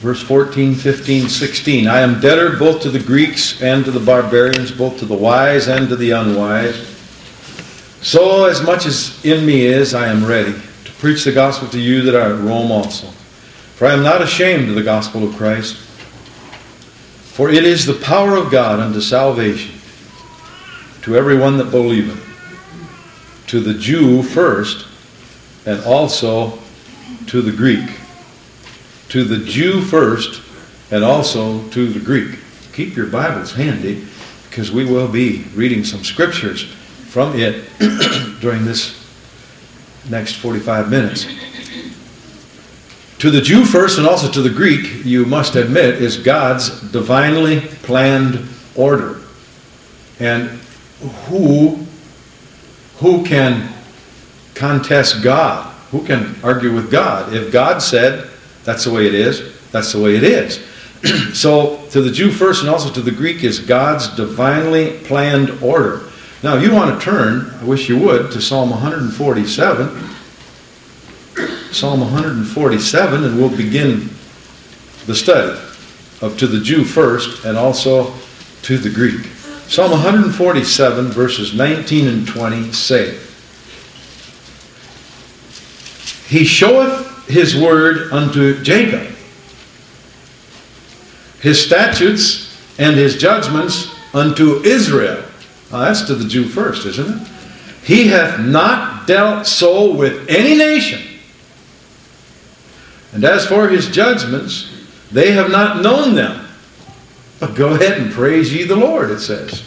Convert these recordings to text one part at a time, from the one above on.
Verse 14, 15, 16. I am debtor both to the Greeks and to the barbarians, both to the wise and to the unwise. So as much as in me is, I am ready to preach the gospel to you that are at Rome also. For I am not ashamed of the gospel of Christ. For it is the power of God unto salvation to everyone that believeth, to the Jew first, and also to the Greek. To the Jew first, and also to the Greek. Keep your Bibles handy, because we will be reading some scriptures from it during this next 45 minutes. To the Jew first, and also to the Greek, you must admit, is God's divinely planned order. And who can contest God? Who can argue with God? If God said, that's the way it is, that's the way it is. So, to the Jew first and also to the Greek is God's divinely planned order. Now, you want to turn, I wish you would, to Psalm 147. Psalm 147, and we'll begin the study of to the Jew first and also to the Greek. Psalm 147, verses 19 and 20 say, He showeth his word unto Jacob, his statutes and his judgments unto Israel. Now that's to the Jew first, isn't it? He hath not dealt so with any nation. And as for his judgments, they have not known them. But go ahead and praise ye the Lord, it says.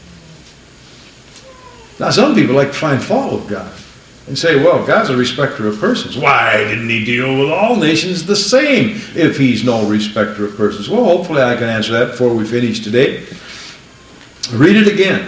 Now some people like to find fault with God and say, well, God's a respecter of persons. Why didn't he deal with all nations the same if he's no respecter of persons? Well, hopefully I can answer that before we finish today. Read it again.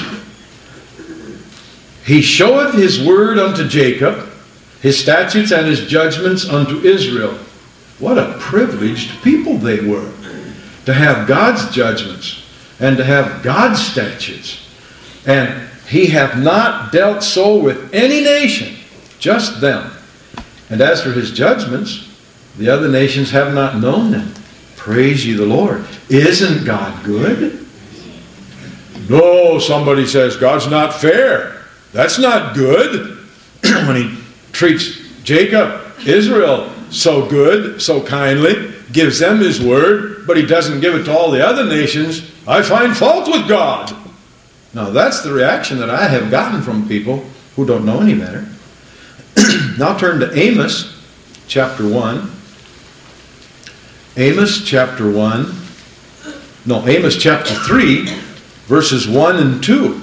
He showeth his word unto Jacob, his statutes and his judgments unto Israel. What a privileged people they were, to have God's judgments and to have God's statutes. And he hath not dealt so with any nation, just them. And as for his judgments, the other nations have not known them. Praise ye the Lord. Isn't God good? No, somebody says, God's not fair. That's not good. When he treats Jacob, Israel, so good, so kindly, gives them his word, but he doesn't give it to all the other nations, I find fault with God. Now that's the reaction that I have gotten from people who don't know any better. Now turn to Amos chapter 1. Amos chapter 3, verses 1 and 2.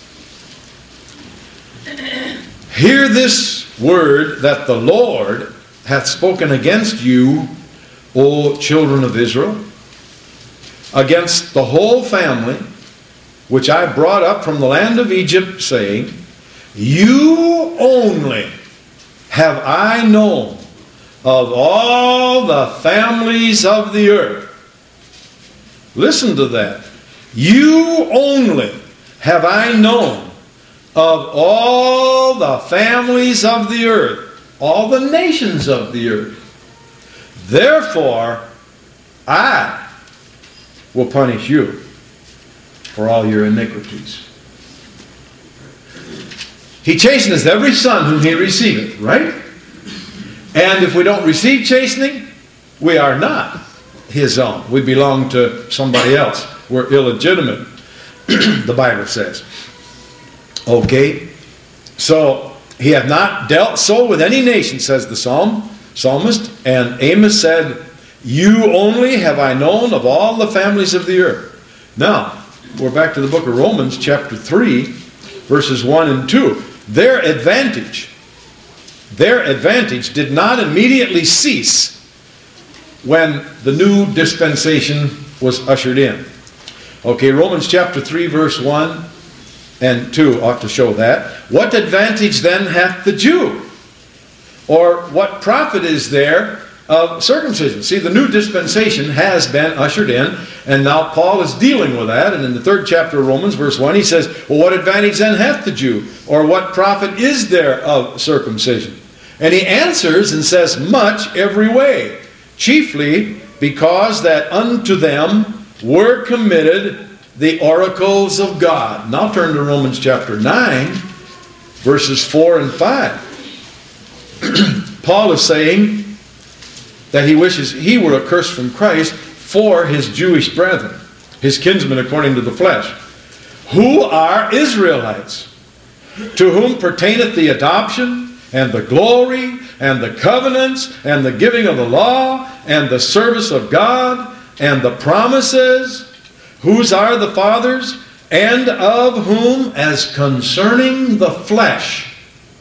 Hear this word that the Lord hath spoken against you, O children of Israel, against the whole family, which I brought up from the land of Egypt, saying, You only have I known of all the families of the earth. Listen to that. You only have I known of all the families of the earth, all the nations of the earth. Therefore, I will punish you for all your iniquities. He chasteneth every son whom he receiveth, right? And if we don't receive chastening, we are not his own. We belong to somebody else. We're illegitimate, the Bible says. Okay, so he hath not dealt so with any nation, says the psalmist. And Amos said, You only have I known of all the families of the earth. Now, we're back to the book of Romans, chapter 3, verses 1 and 2. Their advantage did not immediately cease when the new dispensation was ushered in. Okay, Romans chapter 3, verse 1 and 2 ought to show that. What advantage then hath the Jew? Or what profit is there of circumcision? See, the new dispensation has been ushered in, and now Paul is dealing with that. And in the 3rd chapter of Romans, verse 1, he says, Well, what advantage then hath the Jew? Or what profit is there of circumcision? And he answers and says, Much every way. chiefly because that unto them were committed the oracles of God. Now turn to Romans chapter 9, verses 4 and 5. Paul is saying that he wishes he were accursed from Christ for his Jewish brethren, his kinsmen according to the flesh, who are Israelites, to whom pertaineth the adoption, and the glory, and the covenants, and the giving of the law, and the service of God, and the promises, whose are the fathers, and of whom, as concerning the flesh,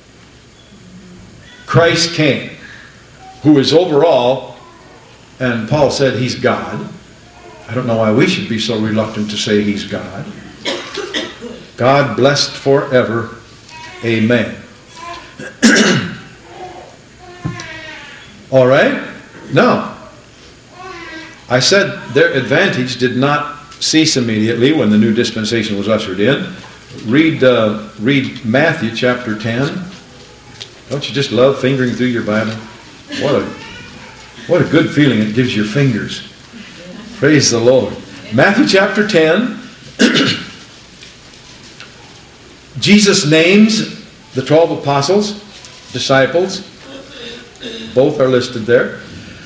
Christ came, who is over all, and Paul said he's God. I don't know why we should be so reluctant to say he's God. God blessed forever. Amen. All right? Now, I said their advantage did not cease immediately when the new dispensation was ushered in. Read Matthew chapter 10. Don't you just love fingering through your Bible? What a good feeling it gives your fingers. Praise the Lord. Matthew chapter 10. Jesus names the 12 apostles, disciples. Both are listed there.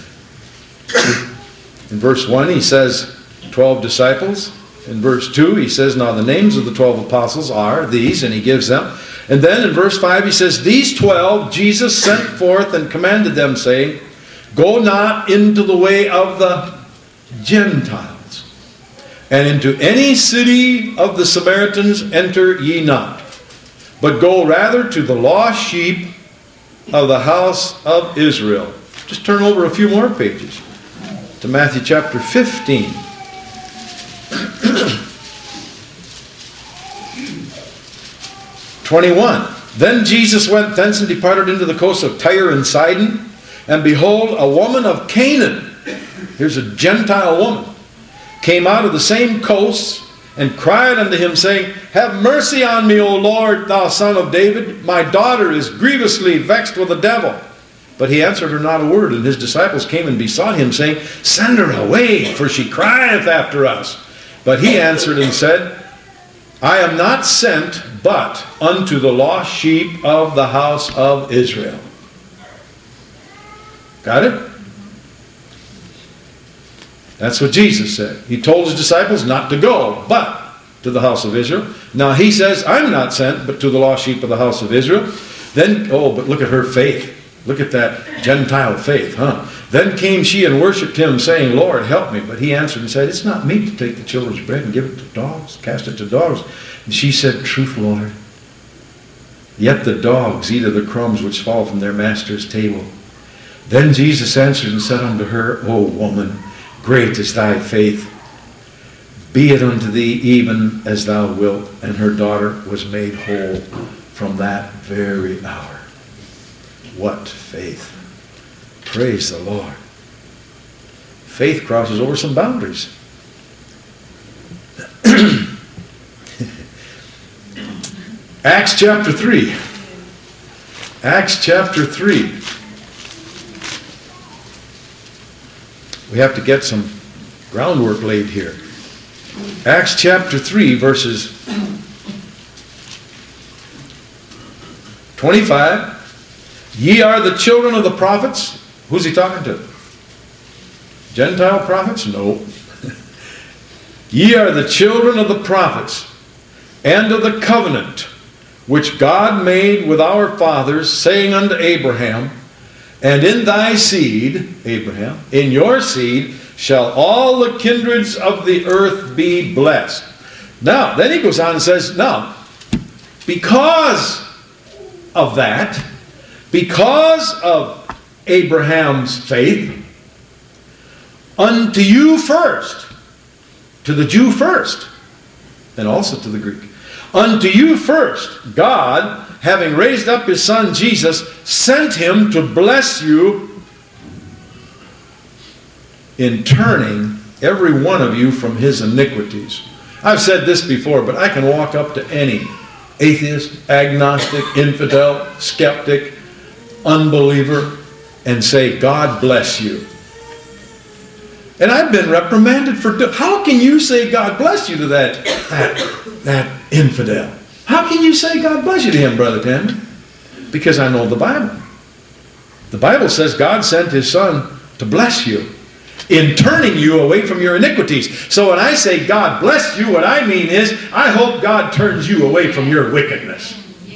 In verse 1 he says 12 disciples. In verse 2 he says, now the names of the 12 apostles are these, and he gives them. And then in verse 5 he says, these 12 Jesus sent forth and commanded them, saying, go not into the way of the Gentiles, and into any city of the Samaritans enter ye not, but go rather to the lost sheep of the house of Israel. Just turn over a few more pages to Matthew chapter 15. Then Jesus went thence and departed into the coast of Tyre and Sidon, and behold, a woman of Canaan, here's a Gentile woman, came out of the same coast, and cried unto him, saying, have mercy on me, O Lord, thou son of David. My daughter is grievously vexed with the devil. But he answered her not a word. And his disciples came and besought him, saying, send her away, for she crieth after us. But he answered and said, I am not sent but unto the lost sheep of the house of Israel. Got it? That's what Jesus said. He told his disciples not to go, but to the house of Israel. Now he says, I'm not sent, but to the lost sheep of the house of Israel. Then, but look at her faith. Look at that Gentile faith, huh? Then came she and worshipped him, saying, Lord, help me. But he answered and said, it's not meet to take the children's bread and give it to dogs, cast it to dogs. And she said, truth, Lord. Yet the dogs eat of the crumbs which fall from their master's table. Then Jesus answered and said unto her, O woman, great is thy faith. Be it unto thee even as thou wilt. And her daughter was made whole from that very hour. What faith. Praise the Lord. Faith crosses over some boundaries. Acts chapter 3. Acts chapter 3. We have to get some groundwork laid here. Acts chapter 3, verses 25. Ye are the children of the prophets. Who's he talking to? Gentile prophets? No. Ye are the children of the prophets, and of the covenant which God made with our fathers, saying unto Abraham, and in thy seed, Abraham, in your seed shall all the kindreds of the earth be blessed. Now, then he goes on and says, now, because of that, because of Abraham's faith, unto you first, to the Jew first, and also to the Greek, unto you first, God, having raised up his son Jesus, sent him to bless you in turning every one of you from his iniquities. I've said this before, but I can walk up to any atheist, agnostic, infidel, skeptic, unbeliever, and say, God bless you. And I've been reprimanded for how can you say God bless you to that infidel? How can you say God bless you to him, Brother Tanner? Because I know the Bible. The Bible says God sent his Son to bless you in turning you away from your iniquities. So when I say God bless you, what I mean is I hope God turns you away from your wickedness.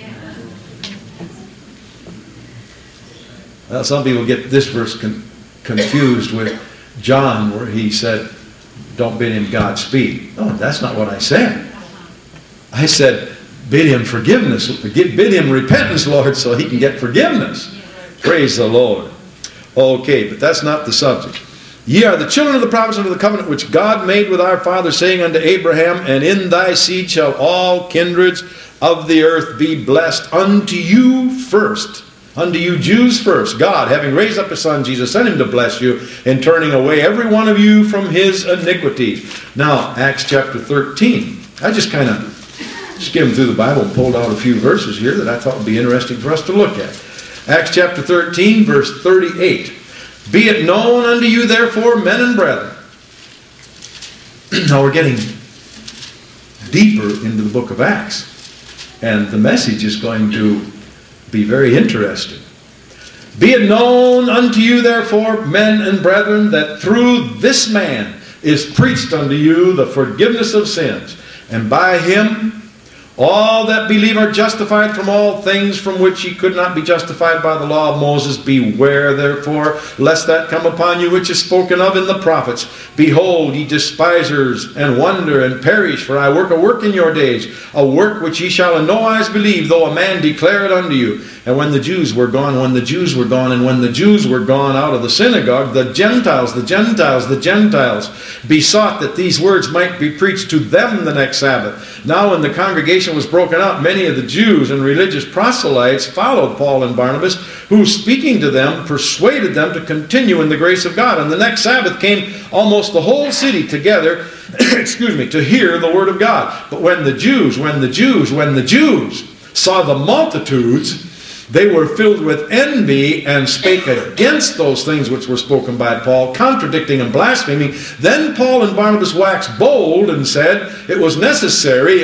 Well, some people get this verse confused with John, where he said, don't bid him Godspeed. No, that's not what I said. I said, bid him forgiveness. Bid him repentance, Lord, so he can get forgiveness. Praise the Lord. Okay, but that's not the subject. Ye are the children of the promise under the covenant which God made with our father, saying unto Abraham, and in thy seed shall all kindreds of the earth be blessed. Unto you first. Unto you Jews first, God, having raised up his Son, Jesus, sent him to bless you in turning away every one of you from his iniquities. Now, Acts chapter 13. I just kind of skimmed through the Bible and pulled out a few verses here that I thought would be interesting for us to look at. Acts chapter 13, verse 38. Be it known unto you, therefore, men and brethren. Now we're getting deeper into the book of Acts. And the message is going to be very interesting. Be it known unto you, therefore, men and brethren, that through this man is preached unto you the forgiveness of sins. And by him all that believe are justified from all things from which ye could not be justified by the law of Moses. Beware, therefore, lest that come upon you which is spoken of in the prophets. Behold, ye despisers, and wonder, and perish, for I work a work in your days, a work which ye shall in no wise believe, though a man declare it unto you. And when the Jews were gone, and when the Jews were gone out of the synagogue, the Gentiles besought that these words might be preached to them the next Sabbath. Now when the congregation was broken up, many of the Jews and religious proselytes followed Paul and Barnabas, who, speaking to them, persuaded them to continue in the grace of God. And the next Sabbath came almost the whole city together, to hear the word of God. But when the Jews saw the multitudes, they were filled with envy and spake against those things which were spoken by Paul, contradicting and blaspheming. Then Paul and Barnabas waxed bold and said, it was necessary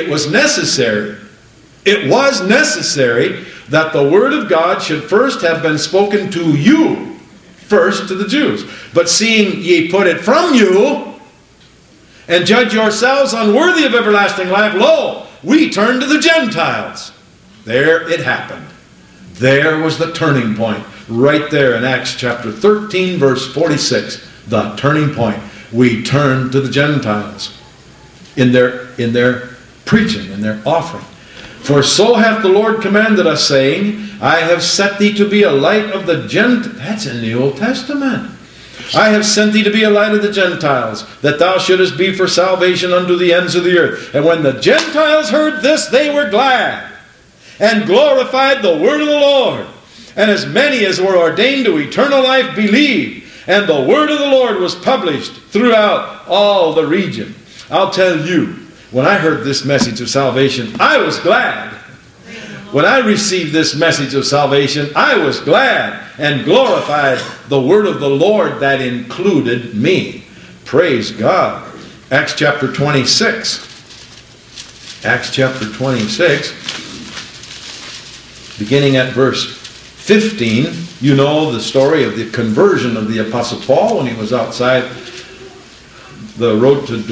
that the word of God should first have been spoken to you, first to the Jews. But seeing ye put it from you, and judge yourselves unworthy of everlasting life, lo, we turn to the Gentiles. There it happened. There was the turning point, right there in Acts chapter 13, verse 46. The turning point. We turn to the Gentiles in their preaching, in their offering. For so hath the Lord commanded us, saying, I have set thee to be a light of the Gentiles. That's in the Old Testament. I have sent thee to be a light of the Gentiles, that thou shouldest be for salvation unto the ends of the earth. And when the Gentiles heard this, they were glad, and glorified the word of the Lord. And as many as were ordained to eternal life believed. And the word of the Lord was published throughout all the region. I'll tell you, when I heard this message of salvation, I was glad. When I received this message of salvation, I was glad and glorified the word of the Lord that included me. Praise God. Acts chapter 26. Acts chapter 26. Beginning at verse 15, you know the story of the conversion of the Apostle Paul when he was outside the road to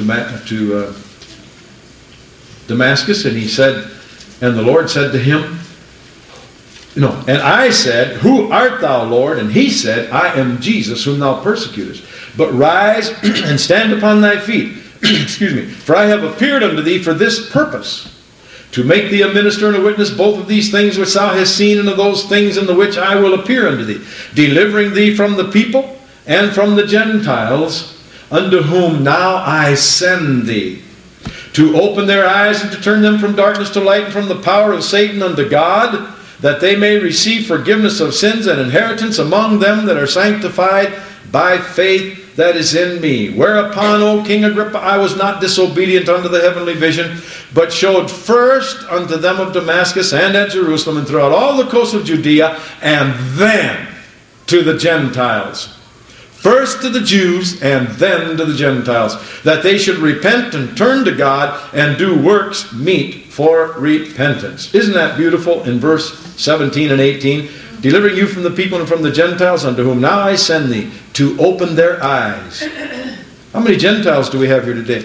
Damascus, and he said, and the Lord said to him, and I said, who art thou, Lord? And he said, I am Jesus whom thou persecutest. But rise and stand upon thy feet. For I have appeared unto thee for this purpose, to make thee a minister and a witness both of these things which thou hast seen, and of those things in the which I will appear unto thee, delivering thee from the people and from the Gentiles, unto whom now I send thee, to open their eyes and to turn them from darkness to light, and from the power of Satan unto God, that they may receive forgiveness of sins and inheritance among them that are sanctified by faith that is in me. Whereupon, O King Agrippa, I was not disobedient unto the heavenly vision, but showed first unto them of Damascus and at Jerusalem and throughout all the coast of Judea, and then to the Gentiles. first to the Jews and then to the Gentiles, that they should repent and turn to God and do works meet for repentance. Isn't that beautiful in verse 17 and 18? Delivering you from the people and from the Gentiles, unto whom now I send thee, to open their eyes. How many Gentiles do we have here today?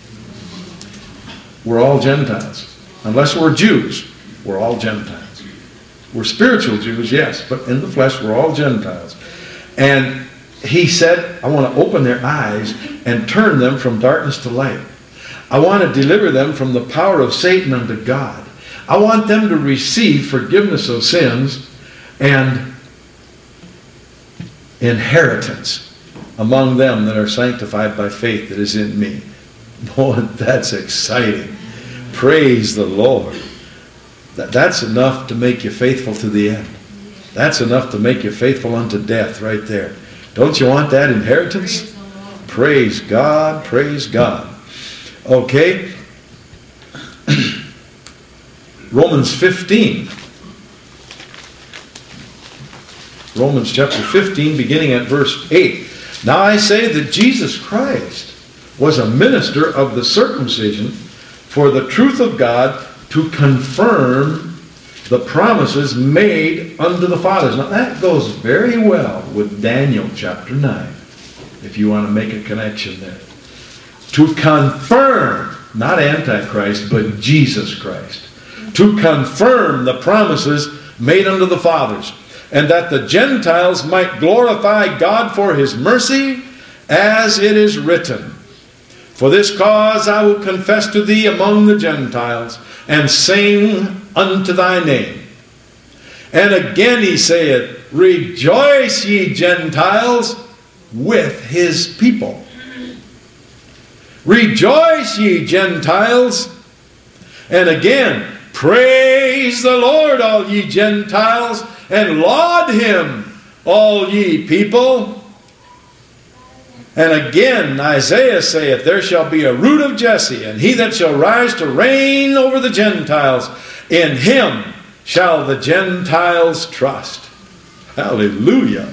We're all Gentiles. Unless we're Jews, we're all Gentiles. We're spiritual Jews, yes, but in the flesh we're all Gentiles. And he said, I want to open their eyes and turn them from darkness to light. I want to deliver them from the power of Satan unto God. I want them to receive forgiveness of sins and inheritance among them that are sanctified by faith that is in me. Boy, that's exciting. Praise the Lord. That's enough to make you faithful to the end. That's enough to make you faithful unto death right there. Don't you want that inheritance? Praise God, praise God. Okay. Romans 15. Romans chapter 15, beginning at verse 8. Now I say that Jesus Christ was a minister of the circumcision for the truth of God, to confirm the promises made unto the fathers. Now that goes very well with Daniel chapter 9, if you want to make a connection there. To confirm, not Antichrist, but Jesus Christ. To confirm the promises made unto the fathers, and that the Gentiles might glorify God for his mercy, as it is written, For this cause I will confess to thee among the Gentiles, and sing unto thy name. And again he saith, Rejoice, ye Gentiles, with his people. Rejoice, ye Gentiles. And again, praise the Lord, all ye Gentiles, and laud him, all ye people. And again, Isaiah saith, There shall be a root of Jesse, and he that shall rise to reign over the Gentiles, in him shall the Gentiles trust. Hallelujah.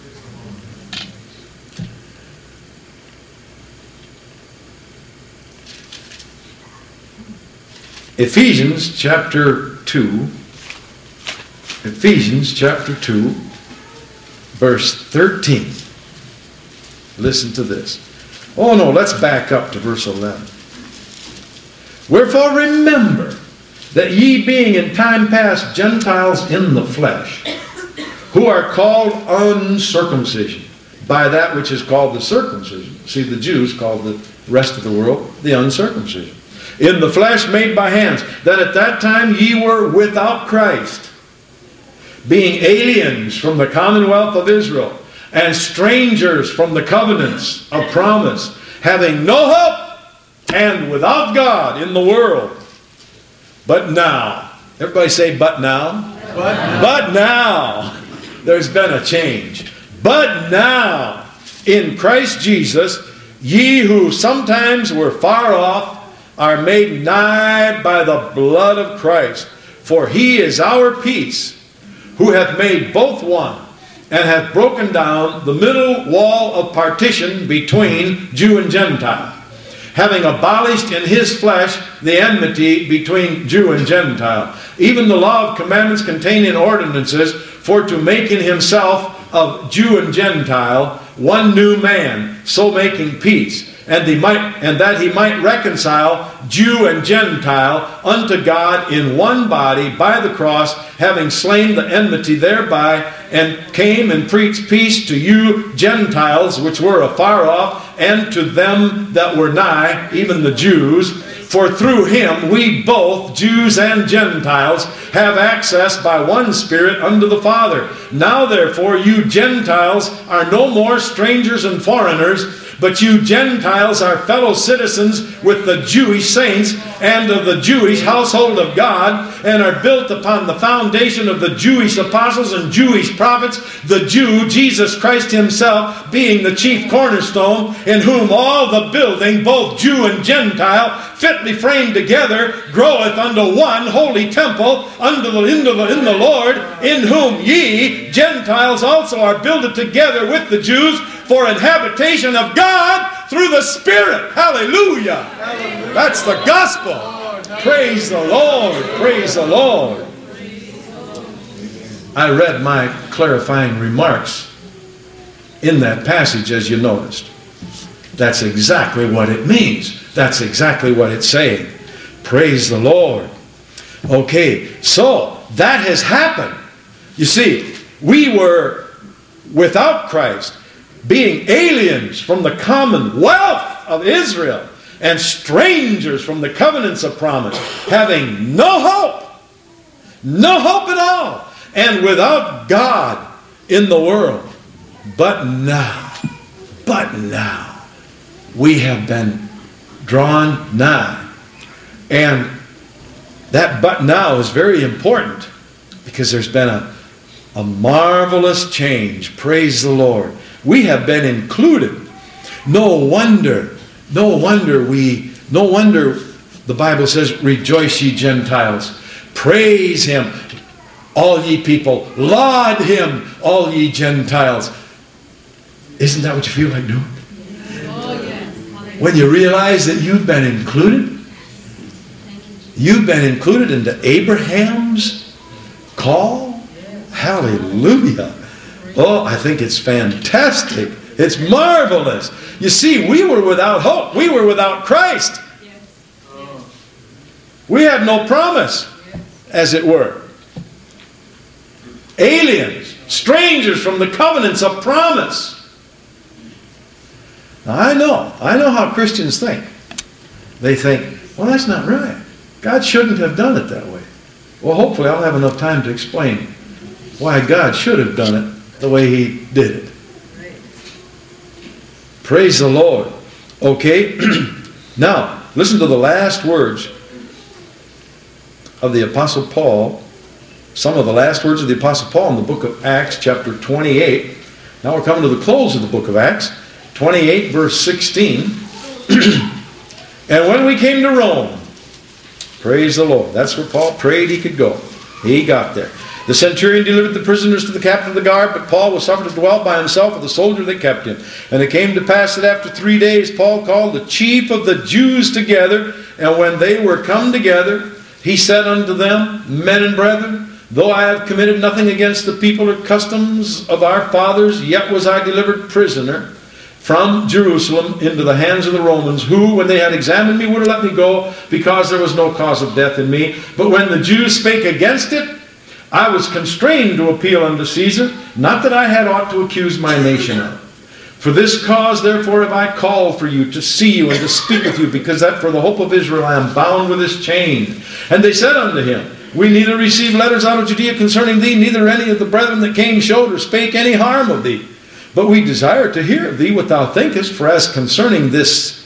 Ephesians chapter 2. Ephesians chapter 2, verse 13. Listen to this. Oh no, let's back up to verse 11. Wherefore remember that ye being in time past Gentiles in the flesh, who are called uncircumcision, by that which is called the circumcision. See, the Jews called the rest of the world the uncircumcision. In the flesh made by hands, that at that time ye were without Christ, being aliens from the commonwealth of Israel, and strangers from the covenants of promise, having no hope and without God in the world. But now, everybody say, but now. But now, there's been a change. But now, in Christ Jesus, ye who sometimes were far off are made nigh by the blood of Christ. For he is our peace, who hath made both one, and hath broken down the middle wall of partition between Jew and Gentile, having abolished in his flesh the enmity between Jew and Gentile, even the law of commandments contained in ordinances, for to make in himself of Jew and Gentile one new man, so making peace, and that he might reconcile Jew and Gentile unto God in one body by the cross, having slain the enmity thereby, and came and preached peace to you Gentiles which were afar off, and to them that were nigh, even the Jews. For through him we both, Jews and Gentiles, have access by one Spirit unto the Father. Now therefore you Gentiles are no more strangers and foreigners, but you Gentiles are fellow citizens with the Jewish saints and of the Jewish household of God, and are built upon the foundation of the Jewish apostles and Jewish prophets, the Jew, Jesus Christ himself, being the chief cornerstone, in whom all the building, both Jew and Gentile, fitly framed together, groweth unto one holy temple in the Lord, in whom ye Gentiles also are builded together with the Jews for an habitation of God through the Spirit. Hallelujah. Hallelujah. That's the gospel. Praise the Lord. Praise the Lord. I read my clarifying remarks in that passage, as you noticed. That's exactly what it means. That's exactly what it's saying. Praise the Lord. Okay, so that has happened. You see, we were without Christ, being aliens from the commonwealth of Israel and strangers from the covenants of promise, having no hope at all, and without God in the world. But now, we have been drawn nigh. And that but now is very important, because there's been a marvelous change. Praise the Lord. We have been included. No wonder the Bible says, rejoice ye Gentiles. Praise Him, all ye people. Laud Him, all ye Gentiles. Isn't that what you feel like doing? Oh, yes. When you realize that you've been included. You've been included into Abraham's call. Hallelujah. Oh, I think it's fantastic. It's marvelous. You see, we were without hope. We were without Christ. We had no promise, as it were. Aliens, strangers from the covenants of promise. Now, I know how Christians think. They think, well, that's not right. God shouldn't have done it that way. Well, hopefully I'll have enough time to explain why God should have done it the way He did it. Praise the Lord. Okay, now listen to the last words of the Apostle Paul. Some of the last words of the Apostle Paul in the book of Acts, chapter 28. Now we're coming to the close of the book of Acts, 28, verse 16. And when we came to Rome, praise the Lord. That's where Paul prayed he could go. He got there. The centurion delivered the prisoners to the captain of the guard, but Paul was suffered to dwell by himself with the soldier that kept him. And it came to pass that after 3 days Paul called the chief of the Jews together, and when they were come together, he said unto them, Men and brethren, though I have committed nothing against the people or customs of our fathers, yet was I delivered prisoner from Jerusalem into the hands of the Romans, who, when they had examined me, would have let me go, because there was no cause of death in me. But when the Jews spake against it, I was constrained to appeal unto Caesar, not that I had aught to accuse my nation of. For this cause, therefore, have I called for you, to see you and to speak with you, because that for the hope of Israel I am bound with this chain. And they said unto him, We neither received letters out of Judea concerning thee, neither any of the brethren that came showed or spake any harm of thee. But we desire to hear of thee what thou thinkest, for as concerning this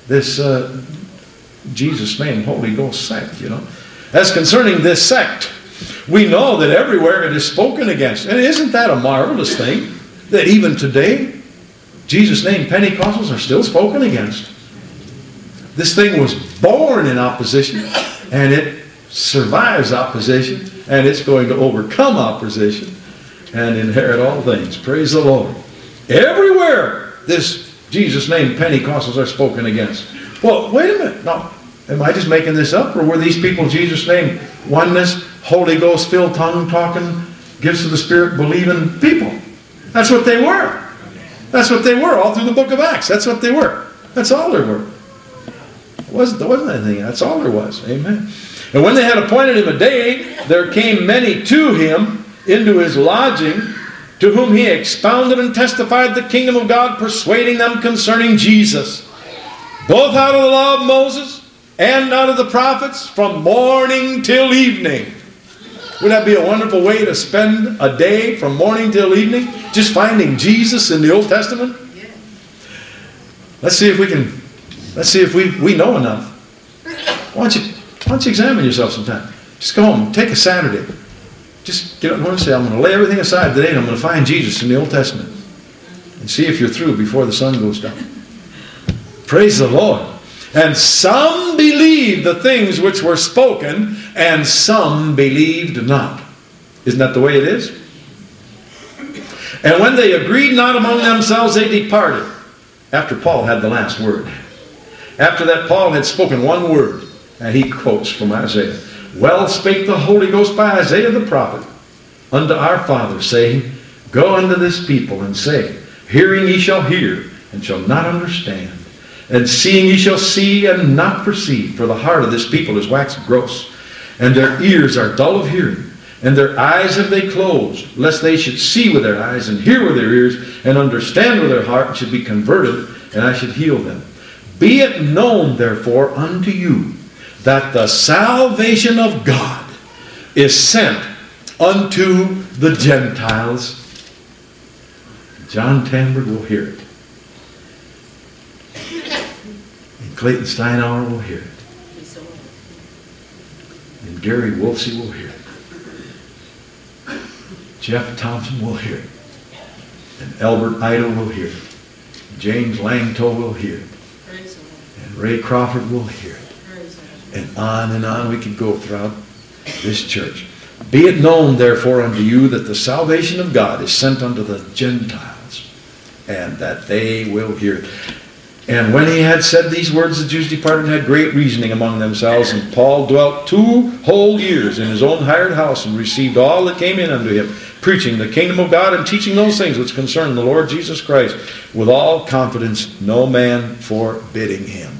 Jesus' name, Holy Ghost sect, as concerning this sect, we know that everywhere it is spoken against. And isn't that a marvelous thing? That even today, Jesus' name Pentecostals are still spoken against. This thing was born in opposition, and it survives opposition, and it's going to overcome opposition and inherit all things. Praise the Lord. Everywhere this Jesus' name Pentecostals are spoken against. Well, wait a minute. Now, am I just making this up, or were these people Jesus' name oneness, Holy Ghost filled, tongue talking, gifts of the Spirit believing people? That's what they were. That's what they were all through the book of Acts. That's what they were. That's all there were. There wasn't anything. That's all there was. Amen. And when they had appointed him a day, there came many to him into his lodging, to whom he expounded and testified the kingdom of God, persuading them concerning Jesus, both out of the law of Moses and out of the prophets, from morning till evening. Would that be a wonderful way to spend a day from morning till evening, just finding Jesus in the Old Testament? Let's see if we know enough. Why don't you examine yourself sometime? Just go home, take a Saturday. Just get up and say, I'm going to lay everything aside today and I'm going to find Jesus in the Old Testament. And see if you're through before the sun goes down. Praise the Lord. And some believed the things which were spoken, and some believed not. Isn't that the way it is? And when they agreed not among themselves, they departed. After Paul had the last word. After that, Paul had spoken one word, and he quotes from Isaiah. Well spake the Holy Ghost by Isaiah the prophet unto our fathers, saying, Go unto this people, and say, Hearing ye shall hear, and shall not understand. And seeing ye shall see, and not perceive. For the heart of this people is waxed gross, and their ears are dull of hearing. And their eyes have they closed, lest they should see with their eyes, and hear with their ears, and understand with their heart, and should be converted, and I should heal them. Be it known, therefore, unto you, that the salvation of God is sent unto the Gentiles. John Tamberg will hear it. And Clayton Steinauer will hear it. And Gary Wolfsey will hear it. Jeff Thompson will hear it. And Albert Ida will hear it. James Langto will hear it. And Ray Crawford will hear it. And on we can go throughout this church. Be it known, therefore, unto you that the salvation of God is sent unto the Gentiles, and that they will hear it. And when he had said these words, the Jews departed and had great reasoning among themselves. And Paul dwelt 2 whole years in his own hired house, and received all that came in unto him, preaching the kingdom of God, and teaching those things which concern the Lord Jesus Christ, with all confidence, no man forbidding him.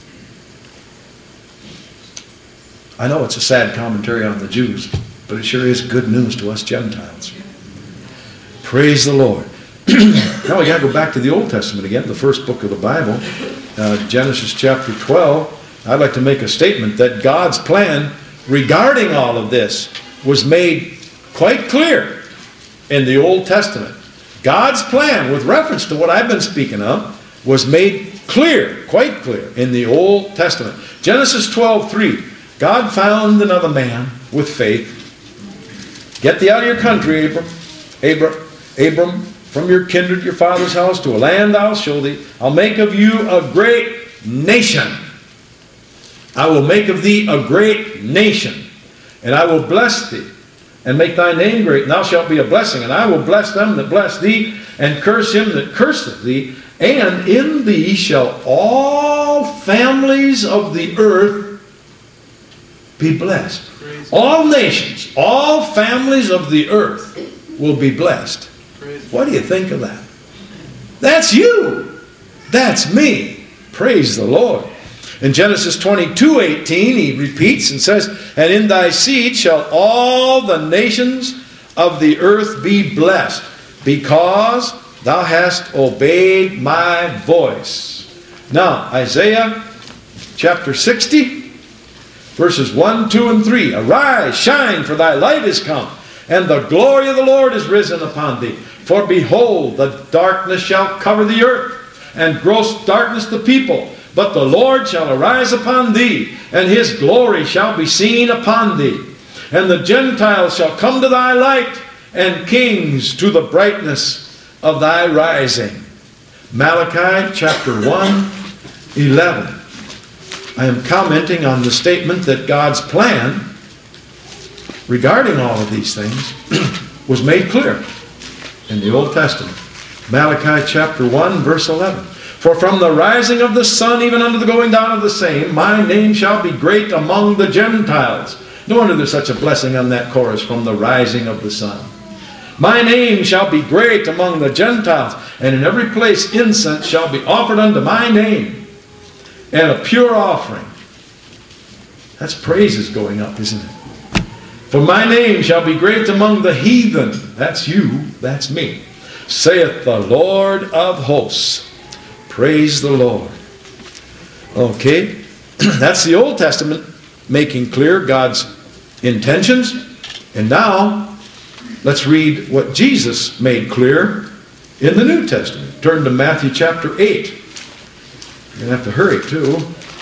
I know it's a sad commentary on the Jews, but it sure is good news to us Gentiles. Praise the Lord. Now we got to go back to the Old Testament again, the first book of the Bible, Genesis chapter 12. I'd like to make a statement that God's plan regarding all of this was made quite clear in the Old Testament. God's plan with reference to what I've been speaking of was made clear, quite clear, in the Old Testament. Genesis 12:3. God found another man with faith. Get thee out of your country, Abram, from your kindred, your father's house, to a land I'll show thee. I'll make of you a great nation. I will make of thee a great nation. And I will bless thee, and make thy name great, and thou shalt be a blessing. And I will bless them that bless thee, and curse him that curseth thee. And in thee shall all families of the earth be blessed. All nations, all families of the earth will be blessed. What do you think of that? That's you. That's me. Praise the Lord. In Genesis 22:18, he repeats and says, And in thy seed shall all the nations of the earth be blessed, because thou hast obeyed my voice. Now, Isaiah chapter 60, verses 1, 2, and 3. Arise, shine, for thy light is come, and the glory of the Lord is risen upon thee. For behold, the darkness shall cover the earth, and gross darkness the people. But the Lord shall arise upon thee, and his glory shall be seen upon thee. And the Gentiles shall come to thy light, and kings to the brightness of thy rising. Malachi chapter 1:11. I am commenting on the statement that God's plan regarding all of these things was made clear in the Old Testament. Malachi chapter 1 verse 11. For from the rising of the sun even unto the going down of the same, my name shall be great among the Gentiles. No wonder there's such a blessing on that chorus, from the rising of the sun. My name shall be great among the Gentiles, and in every place incense shall be offered unto my name, and a pure offering. That's praises going up, isn't it? For my name shall be great among the heathen. That's you, that's me. Saith the Lord of hosts. Praise the Lord. Okay, that's the Old Testament making clear God's intentions. And now, let's read what Jesus made clear in the New Testament. Turn to Matthew chapter 8. You're going to have to hurry too.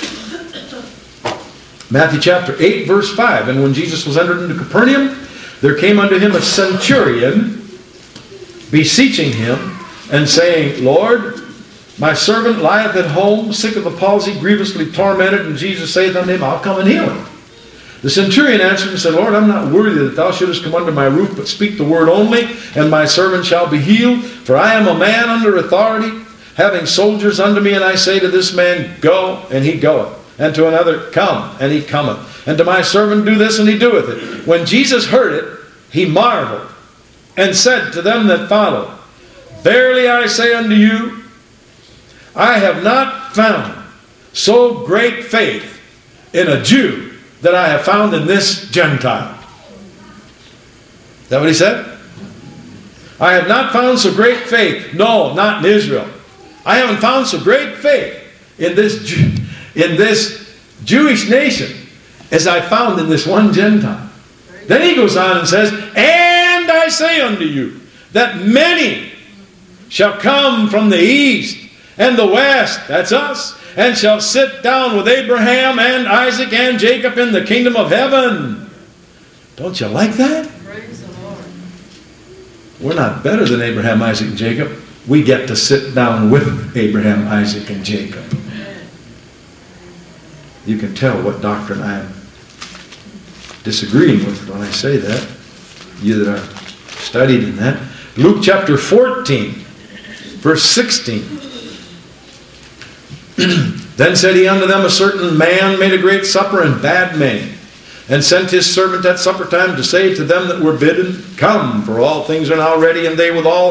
Matthew chapter 8 verse 5. And when Jesus was entered into Capernaum, there came unto him a centurion, beseeching him, and saying, Lord, my servant lieth at home, sick of the palsy, grievously tormented. And Jesus saith unto him, I'll come and heal him. The centurion answered and said, Lord, I'm not worthy that thou shouldest come under my roof, but speak the word only, and my servant shall be healed. For I am a man under authority, having soldiers under me, and I say to this man, go, and he goeth. And to another, come, and he cometh. And to my servant, do this, and he doeth it. When Jesus heard it, he marveled, and said to them that followed, Verily I say unto you, I have not found so great faith in a Jew that I have found in this Gentile. Is that what he said? I have not found so great faith. No, not in Israel. I haven't found so great faith in this Jewish nation as I found in this one Gentile. Then he goes on and says, And I say unto you, that many shall come from the east and the west, that's us, and shall sit down with Abraham and Isaac and Jacob in the kingdom of heaven. Don't you like that? Praise the Lord. We're not better than Abraham, Isaac, and Jacob. We get to sit down with Abraham, Isaac, and Jacob. You can tell what doctrine I am disagreeing with when I say that. You that are studied in that. Luke chapter 14, verse 16. Then said he unto them, A certain man made a great supper and bade many, and sent his servant at supper time to say to them that were bidden, Come, for all things are now ready. And they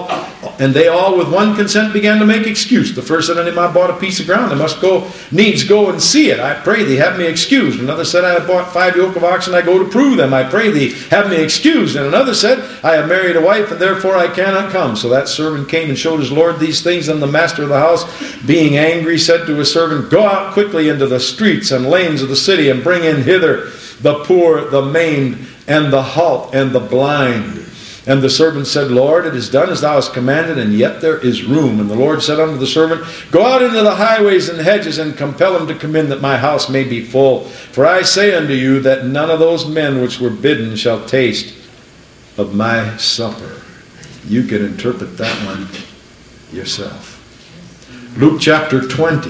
all with one consent began to make excuse. The first said unto him, I bought a piece of ground, I must needs go and see it. I pray thee, have me excused. Another said, I have bought 5 yoke of oxen, I go to prove them. I pray thee, have me excused. And another said, I have married a wife, and therefore I cannot come. So that servant came and showed his lord these things. And the master of the house, being angry, said to his servant, Go out quickly into the streets and lanes of the city, and bring in hither the poor, the maimed, and the halt, and the blind. And the servant said, Lord, it is done as thou hast commanded, and yet there is room. And the Lord said unto the servant, Go out into the highways and hedges, and compel them to come in, that my house may be full. For I say unto you, that none of those men which were bidden shall taste of my supper. You can interpret that one yourself. Luke chapter 20,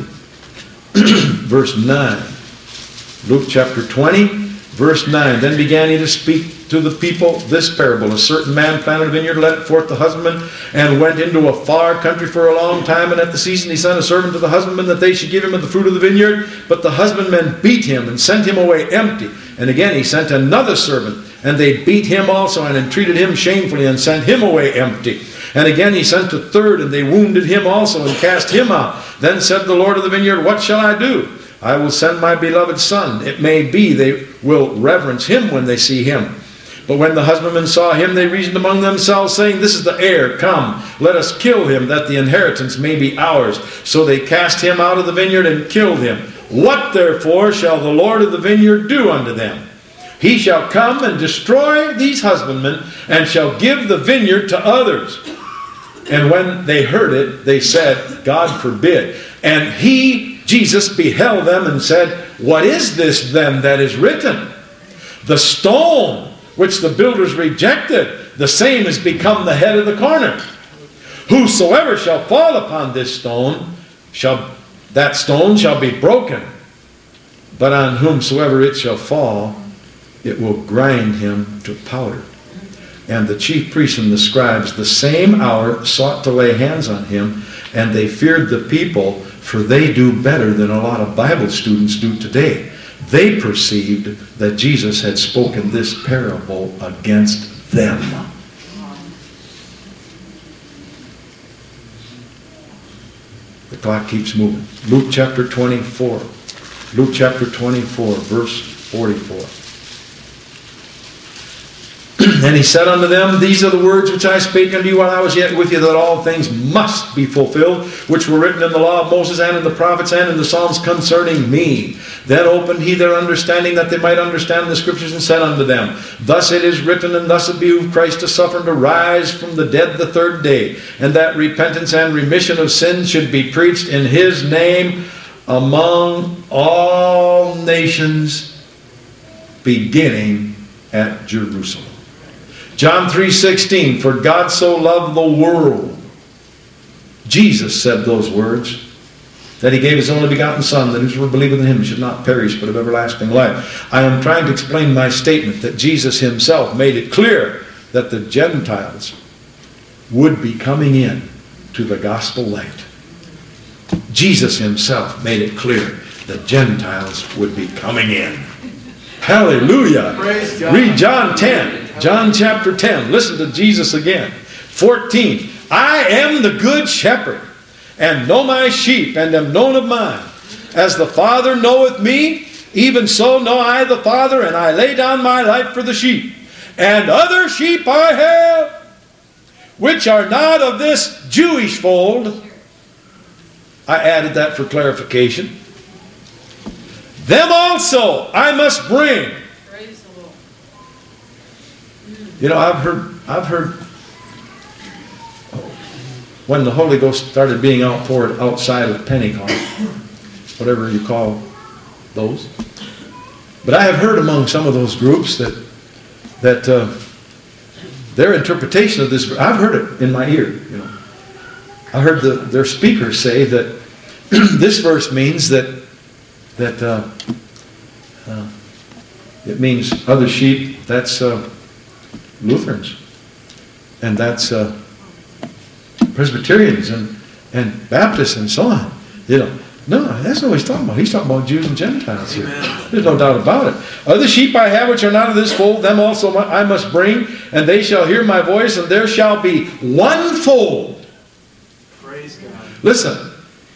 verse 9. Luke chapter 20, verse 9. Then began he to speak to the people this parable. A certain man planted a vineyard, led forth the husbandman, and went into a far country for a long time. And at the season he sent a servant to the husbandman, that they should give him of the fruit of the vineyard. But the husbandman beat him, and sent him away empty. And again he sent another servant, and they beat him also, and entreated him shamefully, and sent him away empty. And again he sent a third, and they wounded him also, and cast him out. Then said the Lord of the vineyard, What shall I do? I will send my beloved son. It may be they will reverence him when they see him. But when the husbandmen saw him, they reasoned among themselves, saying, This is the heir. Come, let us kill him, that the inheritance may be ours. So they cast him out of the vineyard and killed him. What therefore shall the Lord of the vineyard do unto them? He shall come and destroy these husbandmen, and shall give the vineyard to others. And when they heard it, they said, God forbid. And he, Jesus, beheld them and said, What is this then that is written? The stone which the builders rejected, the same is become the head of the corner. Whosoever shall fall upon this stone, that stone shall be broken. But on whomsoever it shall fall, it will grind him to powder. And the chief priests and the scribes the same hour sought to lay hands on him, and they feared the people, for they do better than a lot of Bible students do today. They perceived that Jesus had spoken this parable against them. The clock keeps moving. Luke chapter 24. Luke chapter 24, verse 44. And he said unto them, These are the words which I spake unto you while I was yet with you, that all things must be fulfilled, which were written in the law of Moses and in the prophets and in the Psalms concerning me. Then opened he their understanding, that they might understand the scriptures, and said unto them, Thus it is written, and thus it behooved Christ to suffer and to rise from the dead the third day, and that repentance and remission of sins should be preached in his name among all nations, beginning at Jerusalem. John 3:16, For God so loved the world. Jesus said those words, that he gave his only begotten Son, that whosoever believeth in him should not perish, but have everlasting life. I am trying to explain my statement that Jesus himself made it clear that the Gentiles would be coming in to the gospel light. Jesus himself made it clear that Gentiles would be coming in. Hallelujah. Praise God. Read John 10. John chapter 10. Listen to Jesus again. 14. I am the good shepherd, and know my sheep, and am known of mine. As the Father knoweth me, even so know I the Father, and I lay down my life for the sheep. And other sheep I have, which are not of this Jewish fold. I added that for clarification. Them also I must bring. Praise the Lord. You know, I've heard when the Holy Ghost started being outpoured outside of Pentecost, whatever you call those. But I have heard among some of those groups that their interpretation of this, I've heard it in my ear. You know, I heard their speakers say that this verse means that it means other sheep. That's Lutherans, and that's Presbyterians and Baptists and so on. You know, no, that's not what he's talking about. He's talking about Jews and Gentiles here. There's no doubt about it. Other sheep I have which are not of this fold, them also I must bring, and they shall hear my voice, and there shall be one fold. Praise God. Listen.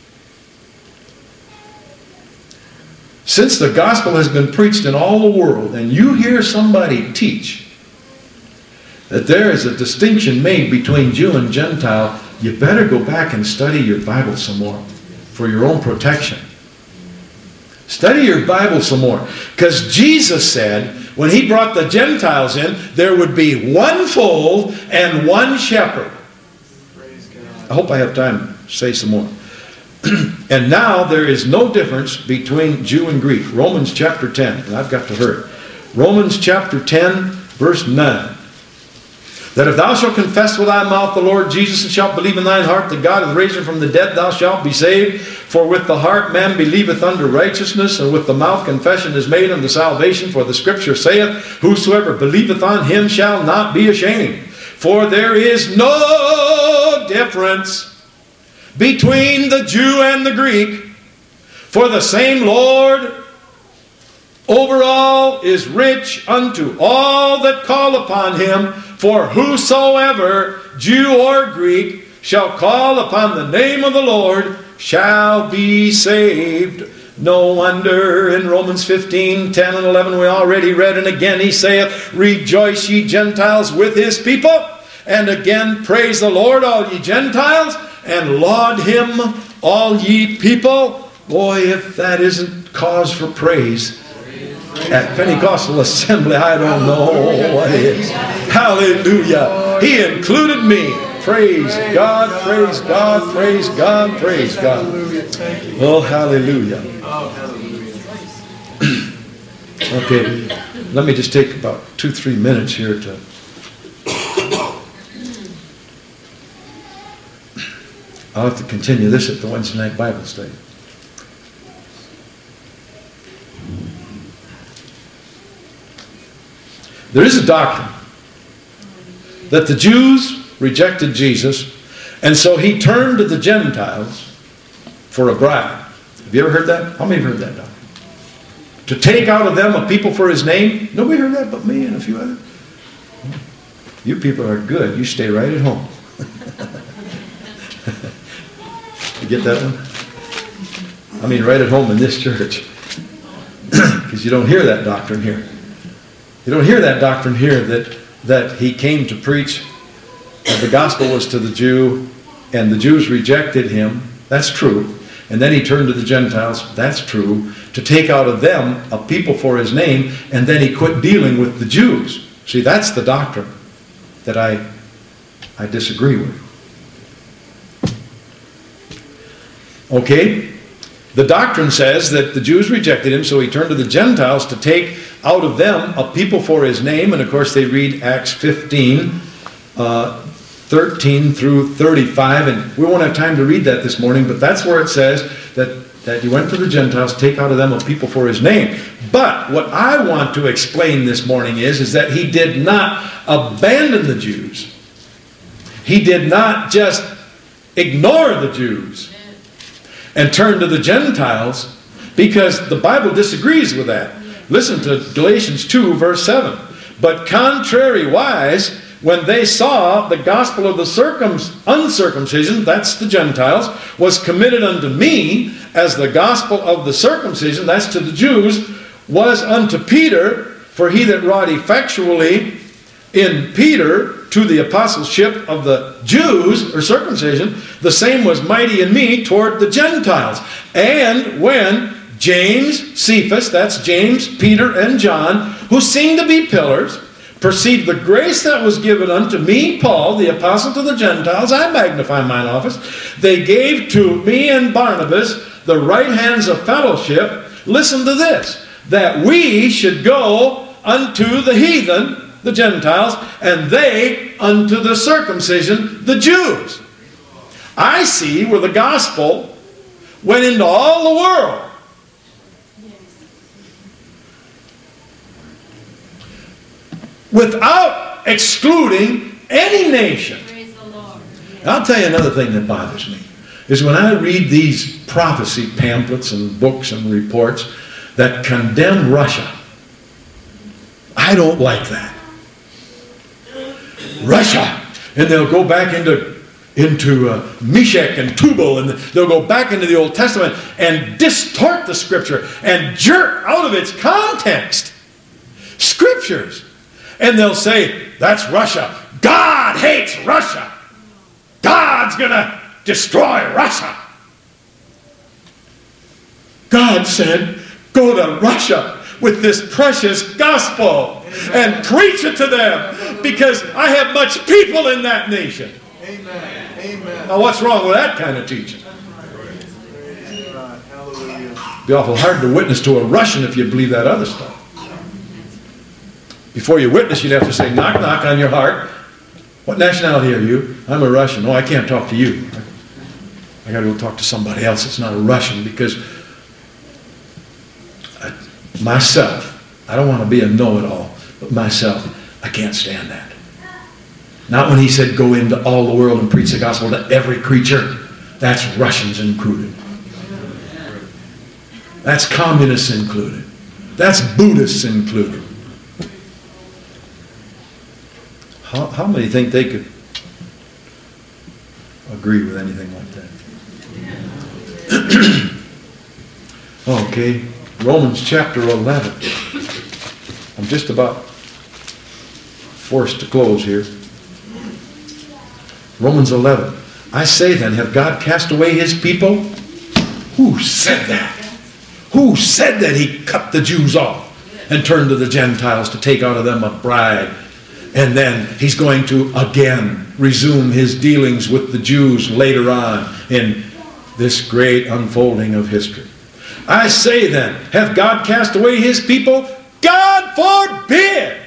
Since the gospel has been preached in all the world, and you hear somebody teach that there is a distinction made between Jew and Gentile, you better go back and study your Bible some more for your own protection. Study your Bible some more. Because Jesus said, when he brought the Gentiles in, there would be one fold and one shepherd. Praise God. I hope I have time to say some more. And now there is no difference between Jew and Greek. Romans chapter 10, and I've got to hurry. Romans chapter 10, verse 9. That if thou shalt confess with thy mouth the Lord Jesus, and shalt believe in thine heart that God hath raised him from the dead, thou shalt be saved. For with the heart man believeth unto righteousness, and with the mouth confession is made unto salvation. For the Scripture saith, whosoever believeth on him shall not be ashamed. For there is no difference between the Jew and the Greek, for the same Lord over all is rich unto all that call upon him. For whosoever, Jew or Greek, shall call upon the name of the Lord shall be saved. No wonder in Romans 15, 10 and 11 we already read, and again he saith, rejoice ye Gentiles with his people, and again praise the Lord all ye Gentiles, and laud him all ye people. Boy, if that isn't cause for praise at Pentecostal Assembly, I don't know what is. Hallelujah. He included me. Praise God, praise God, praise God, praise God. Oh, hallelujah. Okay, let me just take about 2-3 minutes here to I'll have to continue this at the Wednesday night Bible study. There is a doctrine that the Jews rejected Jesus, and so he turned to the Gentiles for a bride. Have you ever heard that? How many have heard that doctrine? To take out of them a people for his name? Nobody heard that but me and a few others. You people are good. You stay right at home. You get that one? I mean, right at home in this church. Because you don't hear that doctrine here. You don't hear that doctrine here that he came to preach. The gospel was to the Jew, and the Jews rejected him. That's true. And then he turned to the Gentiles. That's true. To take out of them a people for his name, and then he quit dealing with the Jews. See, that's the doctrine that I disagree with. Okay? The doctrine says that the Jews rejected him, so he turned to the Gentiles to take out of them a people for his name. And of course they read Acts 15, 13 through 35, and we won't have time to read that this morning, but that's where it says that he went to the Gentiles, take out of them a people for his name. But what I want to explain this morning is that he did not abandon the Jews. He did not just ignore the Jews and turn to the Gentiles, because the Bible disagrees with that. Listen to Galatians 2, verse 7. But contrariwise, when they saw the gospel of the uncircumcision, that's the Gentiles, was committed unto me, as the gospel of the circumcision, that's to the Jews, was unto Peter, for he that wrought effectually in Peter to the apostleship of the Jews, or circumcision, the same was mighty in me toward the Gentiles. And when James, Cephas, that's James, Peter, and John, who seemed to be pillars, perceived the grace that was given unto me, Paul, the apostle to the Gentiles, I magnify mine office, they gave to me and Barnabas the right hands of fellowship, listen to this, that we should go unto the heathen, the Gentiles, and they unto the circumcision, the Jews. I see where the gospel went into all the world. Without excluding any nation. Praise the Lord. I'll tell you another thing that bothers me, is when I read these prophecy pamphlets and books and reports that condemn Russia. I don't like that. Russia. And they'll go back into Meshach and Tubal, and they'll go back into the Old Testament and distort the Scripture and jerk out of its context Scriptures. And they'll say, that's Russia. God hates Russia. God's going to destroy Russia. God said, go to Russia with this precious gospel and preach it to them, because I have much people in that nation. Amen. Amen. Now what's wrong with that kind of teaching? Praise God. Hallelujah. It'd be awful hard to witness to a Russian if you believe that other stuff. Before you witness, you'd have to say, knock, knock on your heart. What nationality are you? I'm a Russian. Oh, I can't talk to you. I got to go talk to somebody else that's not a Russian, because myself, I don't want to be a know-it-all, but myself, I can't stand that. Not when he said, go into all the world and preach the gospel to every creature. That's Russians included. That's communists included. That's Buddhists included. How many think they could agree with anything like that? Okay, Romans chapter 11. I'm just about forced to close here. Romans 11. I say then, have God cast away his people? Who said that? Who said that he cut the Jews off and turned to the Gentiles to take out of them a bride? And then he's going to again resume his dealings with the Jews later on in this great unfolding of history. I say then, hath God cast away his people? God forbid!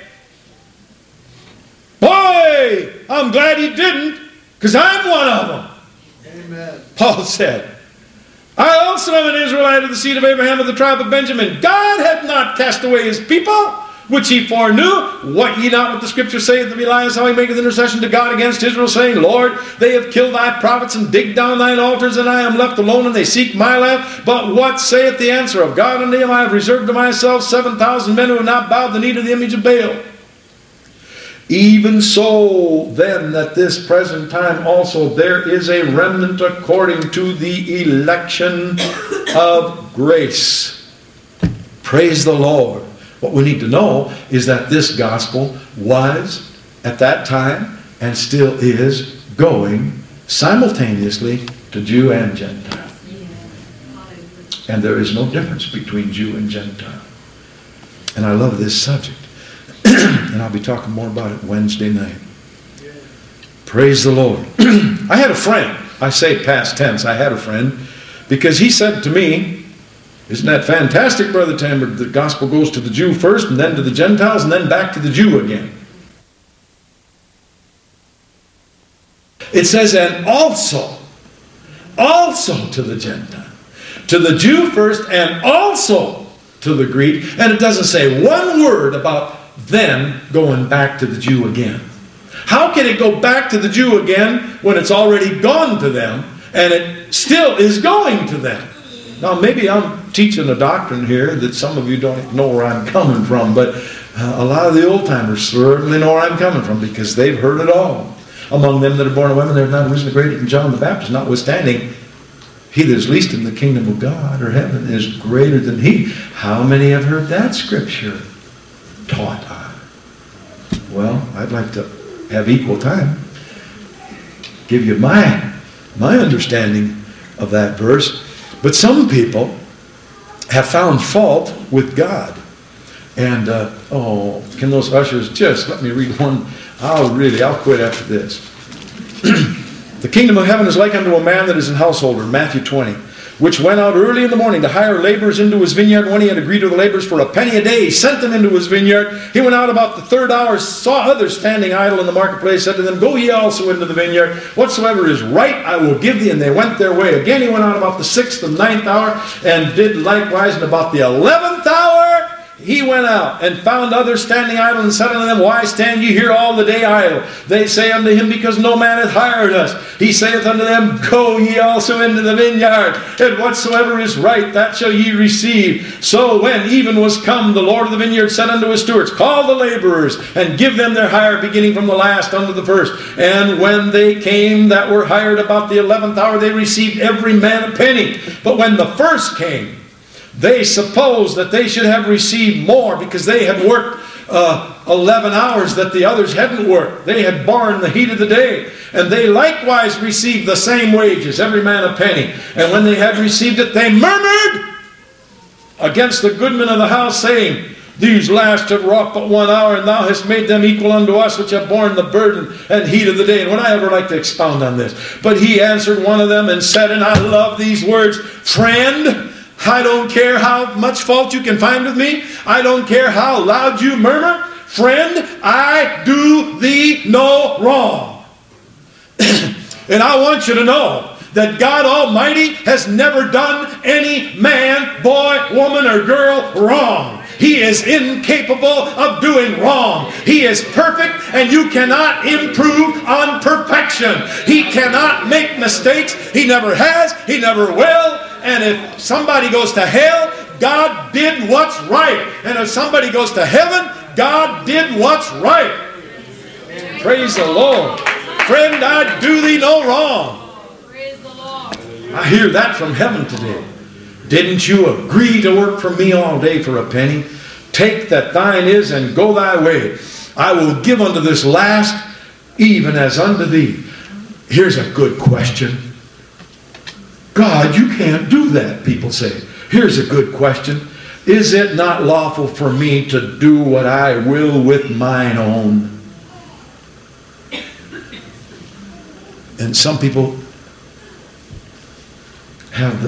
Boy, I'm glad he didn't, because I'm one of them. Amen. Paul said, I also am an Israelite of the seed of Abraham of the tribe of Benjamin. God hath not cast away his people, which he foreknew. What ye not what the Scripture saith of Elias, how he maketh intercession to God against Israel, saying, Lord, they have killed thy prophets and digged down thine altars, and I am left alone, and they seek my life. But what saith the answer of God unto him? I have reserved to myself 7,000 men who have not bowed the knee to the image of Baal. Even so, then, at this present time also there is a remnant according to the election of grace. Praise the Lord. What we need to know is that this gospel was, at that time, and still is, going simultaneously to Jew and Gentile. And there is no difference between Jew and Gentile. And I love this subject. And I'll be talking more about it Wednesday night. Praise the Lord. I had a friend. I say past tense. I had a friend, because he said to me, isn't that fantastic, Brother Tambert? The gospel goes to the Jew first, and then to the Gentiles, and then back to the Jew again. It says, and also to the Gentile. To the Jew first, and also to the Greek. And it doesn't say one word about them going back to the Jew again. How can it go back to the Jew again when it's already gone to them and it still is going to them? Now maybe I'm teaching a doctrine here that some of you don't know where I'm coming from, but a lot of the old timers certainly know where I'm coming from because they've heard it all. Among them that are born of women, there is not arisen greater than John the Baptist, notwithstanding he that is least in the kingdom of God or heaven is greater than he. How many have heard that scripture taught on? Well, I'd like to have equal time. Give you my understanding of that verse. But some people have found fault with God. And, can those ushers just let me read one? I'll quit after this. The kingdom of heaven is like unto a man that is an householder, Matthew 20, which went out early in the morning to hire laborers into his vineyard. When he had agreed with the laborers for a penny a day, he sent them into his vineyard. He went out about the third hour, saw others standing idle in the marketplace, said to them, go ye also into the vineyard. Whatsoever is right I will give thee. And they went their way. Again he went out about the 6th and 9th hour, and did likewise. And about the 11th hour he went out and found others standing idle, and said unto them, why stand ye here all the day idle? They say unto him, because no man hath hired us. He saith unto them, go ye also into the vineyard, and whatsoever is right, that shall ye receive. So when even was come, the Lord of the vineyard said unto his stewards, call the laborers, and give them their hire, beginning from the last unto the first. And when they came that were hired about the 11th hour, they received every man a penny. But when the first came, they supposed that they should have received more, because they had worked 11 hours that the others hadn't worked. They had borne the heat of the day. And they likewise received the same wages, every man a penny. And when they had received it, they murmured against the goodman of the house, saying, these last have wrought but 1 hour, and thou hast made them equal unto us, which have borne the burden and heat of the day. And would I ever like to expound on this? But he answered one of them and said, and I love these words, friend, I don't care how much fault you can find with me. I don't care how loud you murmur. Friend, I do thee no wrong. And I want you to know that God Almighty has never done any man, boy, woman, or girl wrong. He is incapable of doing wrong. He is perfect, and you cannot improve on perfection. He cannot make mistakes. He never has. He never will. And if somebody goes to hell, God did what's right. And if somebody goes to heaven, God did what's right. Praise the Lord. Friend, I do thee no wrong. Praise the Lord. I hear that from heaven today. Didn't you agree to work for me all day for a penny? Take that thine is and go thy way. I will give unto this last even as unto thee. Here's a good question. God, you can't do that, people say. Here's a good question. Is it not lawful for me to do what I will with mine own? And some people have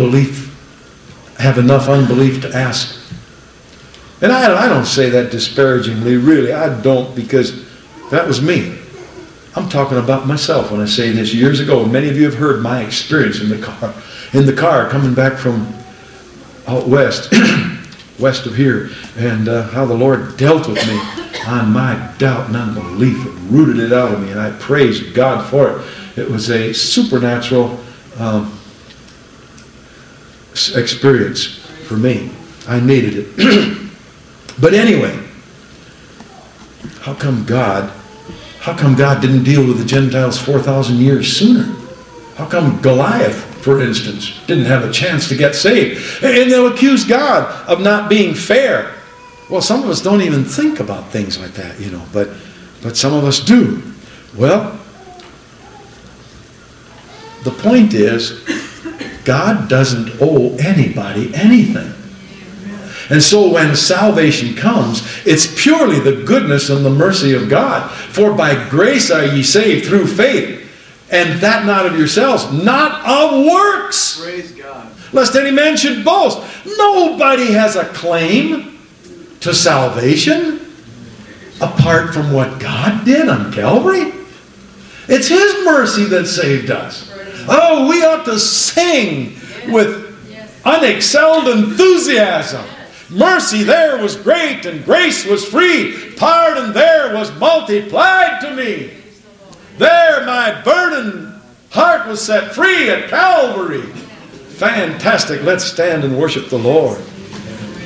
enough unbelief to ask. And I don't say that disparagingly, really. I don't, because that was me. I'm talking about myself when I say this. Years ago, many of you have heard my experience in the car coming back from out west, west of here, and how the Lord dealt with me on my doubt and unbelief and rooted it out of me, and I praise God for it. It was a supernatural experience for me. I needed it. But anyway, how come God didn't deal with the Gentiles 4,000 years sooner? How come Goliath, for instance, didn't have a chance to get saved? And they'll accuse God of not being fair. Well, some of us don't even think about things like that, but some of us do. Well, the point is, God doesn't owe anybody anything. And so when salvation comes, it's purely the goodness and the mercy of God. For by grace are ye saved through faith, and that not of yourselves, not of works. Praise God. Lest any man should boast. Nobody has a claim to salvation apart from what God did on Calvary. It's His mercy that saved us. Oh, we ought to sing with unexcelled enthusiasm. Mercy there was great and grace was free. Pardon there was multiplied to me. There my burdened heart was set free at Calvary. Fantastic. Let's stand and worship the Lord.